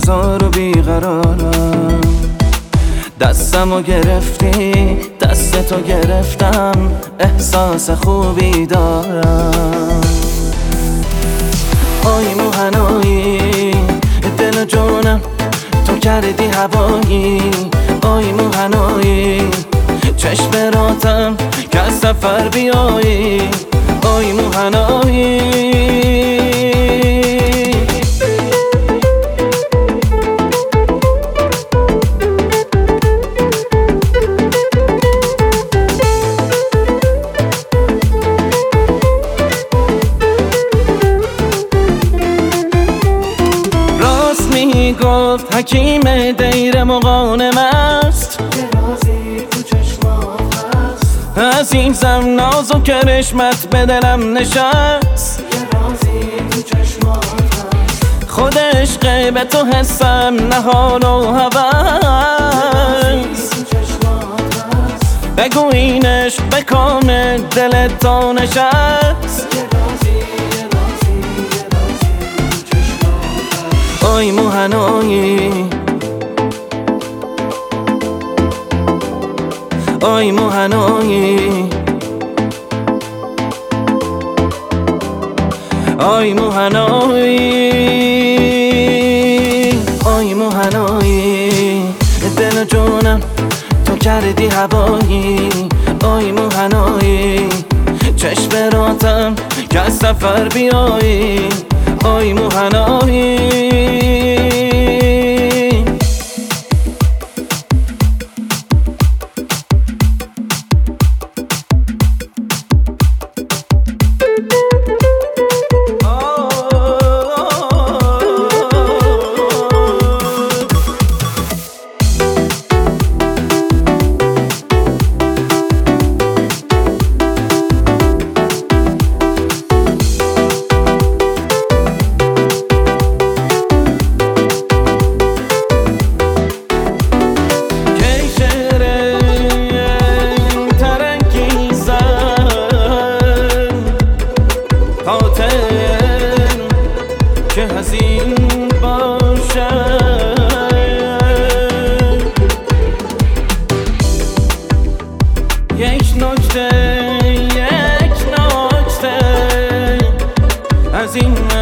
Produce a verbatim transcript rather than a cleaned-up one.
نزار و بیقرارم. دستمو گرفتی دستتو گرفتم، احساس خوبی دارم. آی موهنایی دل و جونم تو کردی هوایی. آی موهنایی چشم راتم که از سفر بیایی. آی موهنایی گفت حکیم دیر مغانم است، یه رازی تو چشمات هست. عزیزم ناز و کرشمت به دلم نشست. یه رازی تو چشمات هست. خود عشق به تو حسم نهال و هوس. بگو این عشق به کام دل تو نشست. آی موهنایی آی موهنایی آی موهنایی آی موهنایی دل و جونم تو کردی هوایی. آی موهنایی چشم راتم که از سفر بیایی. آی موهنایی که حزین باشد. یک نکته یک نکته از این